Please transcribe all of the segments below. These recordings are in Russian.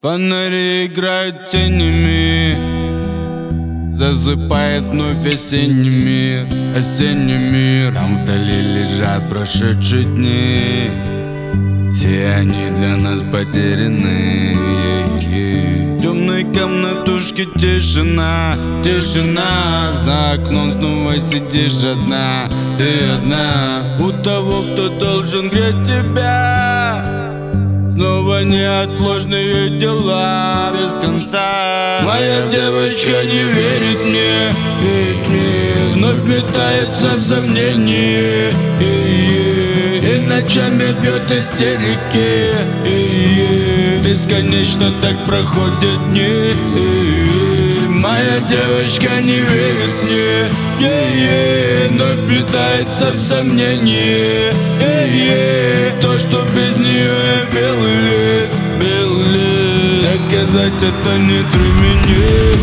Фонари играют тенями, засыпает вновь осенний мир. Осенний мир, там вдали лежат прошедшие дни. Все они для нас потеряны. Темной комнатушке тишина, тишина. За окном снова сидишь одна, ты одна. У того, кто должен греть тебя, снова неотложные дела без конца. Моя девочка не верит мне, вновь метается в сомнении, и ночами бьет истерики. Бесконечно так проходят дни. Моя девочка не верит мне, вновь метается в сомнении, то, что без нее я белый лист, белый лист. Доказать это не мне.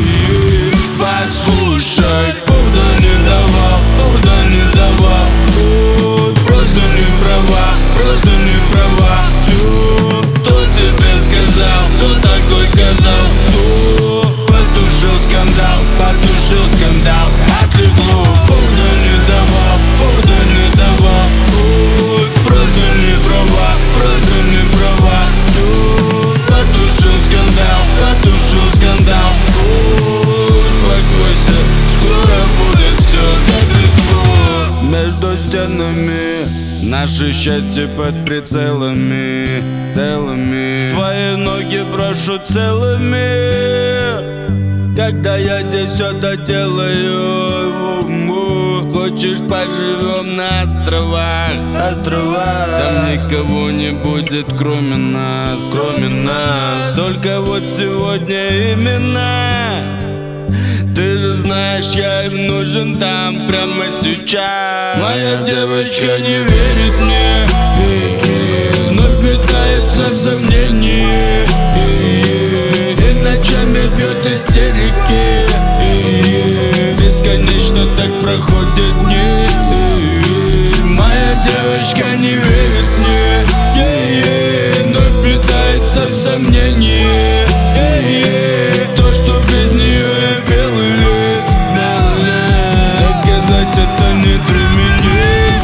Послушай, повода не давал, повода не давал. Просто не права, просто не права. Кто тебе сказал, кто такой сказал, кто потушил скандал, потушил скандал. Отлегло, повода не давал, повода не давал. Просто не права, просто не права. Потушил скандал, потушил скандал. Успокойся, скоро будет все так легко. Между стенами наше счастье под прицелами, целыми. В твои ноги брошу целыми, когда я здесь все доделаю. Хочешь, поживем на островах, островах. Там никого не будет, кроме нас, кроме нас. Только вот сегодня именно. Ты же знаешь, я им нужен там прямо сейчас. Моя девочка не верит мне, вновь метается в сомнении, и ночами бьет истерики. Бесконечно так проходят дни. Моя девочка не верит мне, вновь метается в сомнении, то, что без нее я белый лист, белый лист. Доказать это не применить.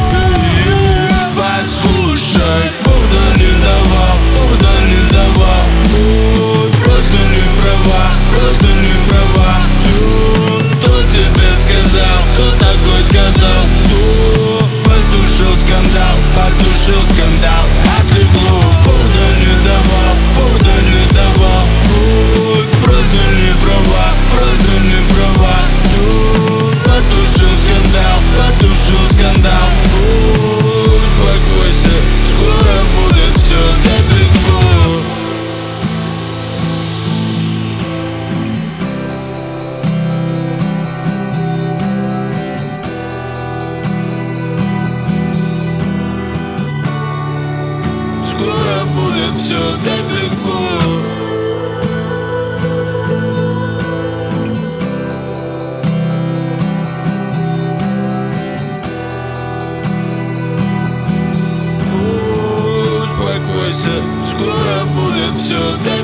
Послушай, повода не давал, повода не давал. Просто не права, просто не права. Кто тебе сказал, кто такой сказал, кто потушил скандал, потушил скандал. Отлегло, повода не давал, повода не давал. Просто не права, просто не права. Потушил скандал, потушил скандал. Успокойся, скоро будет все так легко. Скоро будет все так легко. Успокойся, скоро будет все так